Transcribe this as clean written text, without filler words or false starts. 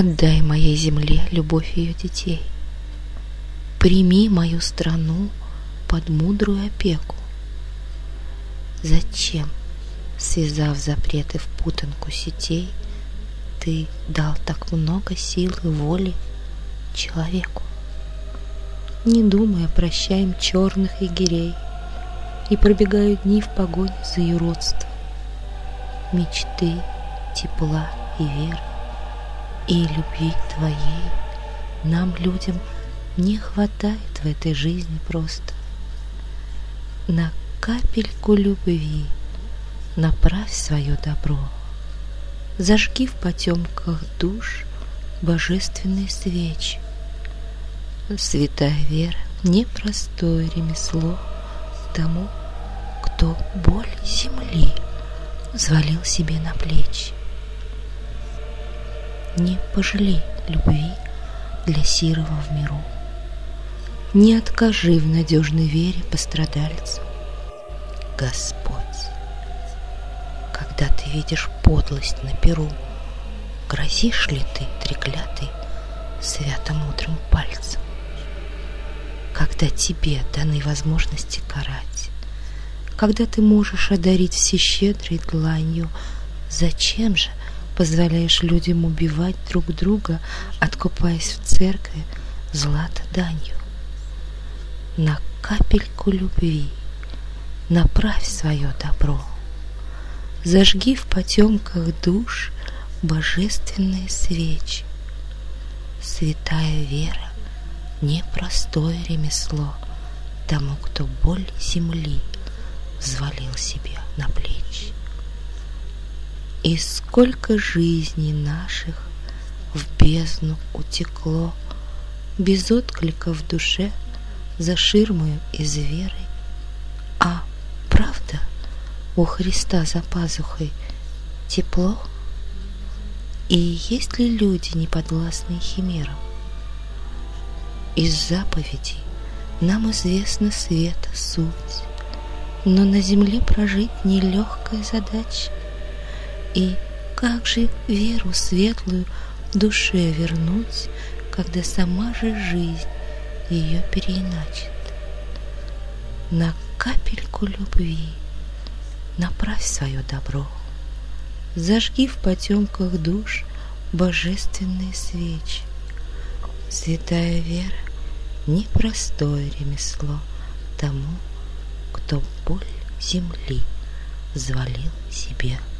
Отдай моей земле любовь ее детей. Прими мою страну под мудрую опеку. Зачем, связав запреты в путанку сетей, ты дал так много сил и воли человеку? Не думая, прощаем черных егерей, и пробегают дни в погоне за юродством. Мечты, тепла и веры, и любви твоей нам, людям, не хватает в этой жизни просто. На капельку любви направь свое добро, зажги в потемках душ божественные свечи. Святая вера — непростое ремесло тому, кто боль земли взвалил себе на плечи. Не пожалей любви для сирого в миру, не откажи в надежной вере пострадальцам. Господь, когда ты видишь подлость на перу, грозишь ли ты, треклятый, свято-мудрым пальцем? Когда тебе даны возможности карать, когда ты можешь одарить всещедрой дланью, зачем же позволяешь людям убивать друг друга, откупаясь в церкви злато данью? На капельку любви направь свое добро, зажги в потемках душ божественные свечи. Святая вера — непростое ремесло тому, кто боль земли взвалил себе на плечи. И сколько жизней наших в бездну утекло, без отклика в душе, за ширмою из веры. А правда, у Христа за пазухой тепло? И есть ли люди, неподвластные химерам? Из заповедей нам известна света суть, но на земле прожить нелегкая задача. И как же веру светлую душе вернуть, когда сама же жизнь ее переиначит? На капельку любви направь свое добро, зажги в потемках душ божественные свечи. Святая вера — непростое ремесло тому, кто боль земли взвалил себе